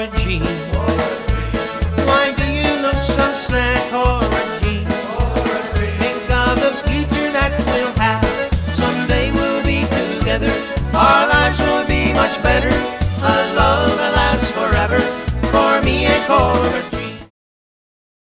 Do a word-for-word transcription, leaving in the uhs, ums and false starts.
Jean? Why do you look so sad, Cora Jean? Think of the future that we'll have. Someday we'll be together. Our lives will be much better. A love that lasts forever for me and Cora Jean.